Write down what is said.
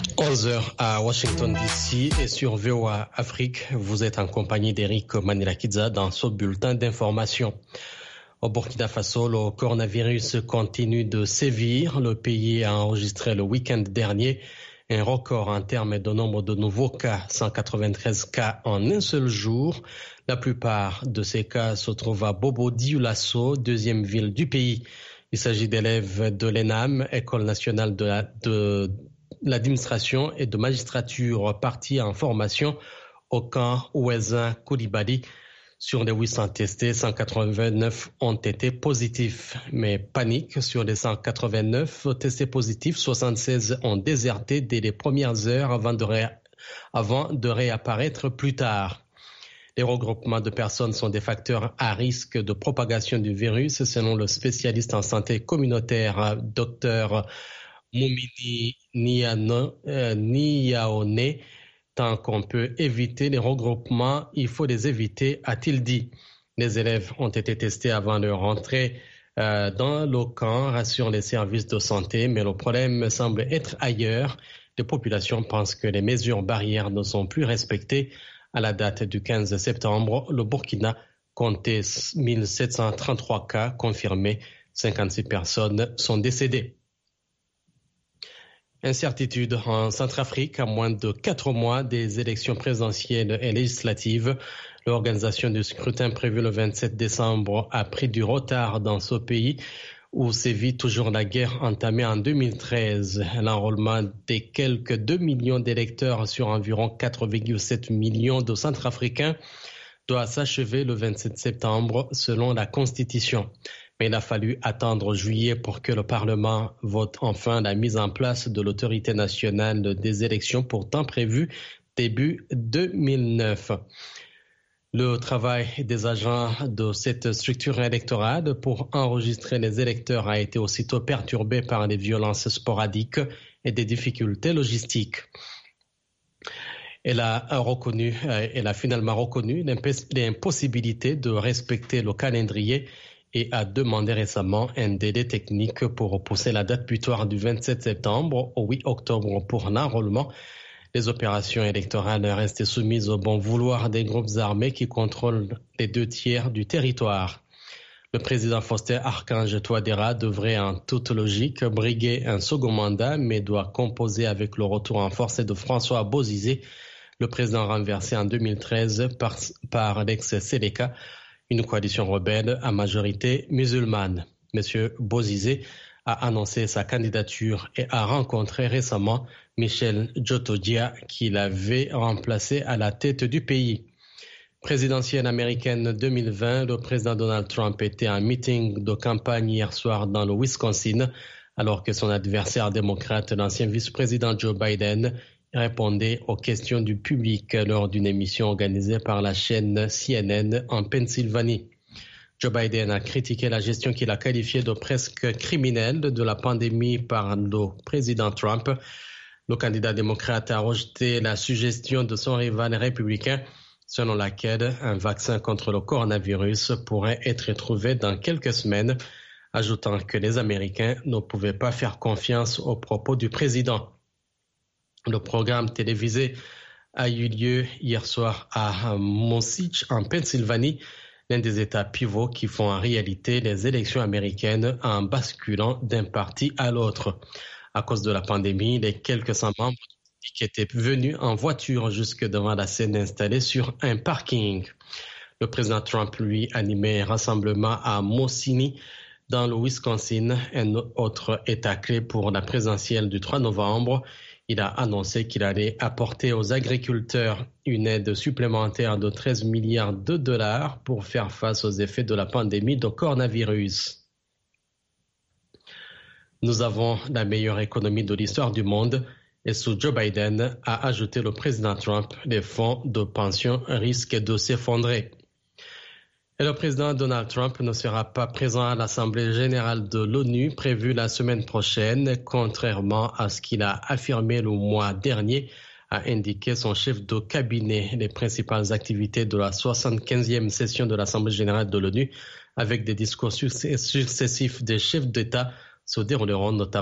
11h à Washington DC et sur VOA Afrique, vous êtes en compagnie d'Eric Manilakidza dans ce bulletin d'information. Au Burkina Faso, le coronavirus continue de sévir. Le pays a enregistré le week-end dernier un record en termes de nombre de nouveaux cas, 193 cas en un seul jour. La plupart de ces cas se trouvent à Bobo-Dioulasso, deuxième ville du pays. Il s'agit d'élèves de l'ENAM, École nationale de l'administration et de magistrature, partis en formation au camp Ouezin Koulibaly. Sur les 800 testés, 189 ont été positifs. Mais panique, sur les 189 testés positifs, 76 ont déserté dès les premières heures avant de réapparaître plus tard. Les regroupements de personnes sont des facteurs à risque de propagation du virus, selon le spécialiste en santé communautaire, Dr Moumini Niaone. Tant qu'on peut éviter les regroupements, il faut les éviter, a-t-il dit. Les élèves ont été testés avant leur rentrée dans le camp, rassurent les services de santé, mais le problème semble être ailleurs. Les populations pensent que les mesures barrières ne sont plus respectées. À la date du 15 septembre, le Burkina comptait 1733 cas confirmés, 56 personnes sont décédées. Incertitude en Centrafrique à moins de 4 mois des élections présidentielles et législatives. L'organisation du scrutin prévu le 27 décembre a pris du retard dans ce pays où sévit toujours la guerre entamée en 2013. L'enrôlement des quelques 2 millions d'électeurs sur environ 4,7 millions de Centrafricains doit s'achever le 27 septembre selon la Constitution. Mais il a fallu attendre juillet pour que le Parlement vote enfin la mise en place de l'autorité nationale des élections pourtant prévue début 2009. Le travail des agents de cette structure électorale pour enregistrer les électeurs a été aussitôt perturbé par des violences sporadiques et des difficultés logistiques. Elle a finalement reconnu l'impossibilité de respecter le calendrier et a demandé récemment un délai technique pour repousser la date butoir du 27 septembre au 8 octobre pour l'enrôlement. Les opérations électorales restent soumises au bon vouloir des groupes armés qui contrôlent les 2 tiers du territoire. Le président Faustin Archange Touadéra devrait en toute logique briguer un second mandat, mais doit composer avec le retour en force de François Bozizé, le président renversé en 2013 par l'ex-Séléka, une coalition rebelle à majorité musulmane. M. Bozizé a annoncé sa candidature et a rencontré récemment Michel Djotodia, qui l'avait remplacé à la tête du pays. Présidentielle américaine 2020, le président Donald Trump était en meeting de campagne hier soir dans le Wisconsin, alors que son adversaire démocrate, l'ancien vice-président Joe Biden, répondait aux questions du public lors d'une émission organisée par la chaîne CNN en Pennsylvanie. Joe Biden a critiqué la gestion qu'il a qualifiée de presque criminelle de la pandémie par le président Trump. Le candidat démocrate a rejeté la suggestion de son rival républicain selon laquelle un vaccin contre le coronavirus pourrait être trouvé dans quelques semaines, ajoutant que les Américains ne pouvaient pas faire confiance aux propos du président. Le programme télévisé a eu lieu hier soir à Mosich, en Pennsylvanie, l'un des États pivots qui font en réalité les élections américaines en basculant d'un parti à l'autre. À cause de la pandémie, les quelques 100 membres qui étaient venus en voiture jusque devant la scène installée sur un parking. Le président Trump, lui, animait un rassemblement à Mosini, dans le Wisconsin, un autre État clé pour la présidentielle du 3 novembre. Il a annoncé qu'il allait apporter aux agriculteurs une aide supplémentaire de 13 milliards de dollars pour faire face aux effets de la pandémie de coronavirus. Nous avons la meilleure économie de l'histoire du monde et sous Joe Biden, a ajouté le président Trump, les fonds de pension risquent de s'effondrer. Et le président Donald Trump ne sera pas présent à l'Assemblée générale de l'ONU prévue la semaine prochaine, contrairement à ce qu'il a affirmé le mois dernier, a indiqué son chef de cabinet. Les principales activités de la 75e session de l'Assemblée générale de l'ONU, avec des discours successifs des chefs d'État, se dérouleront notamment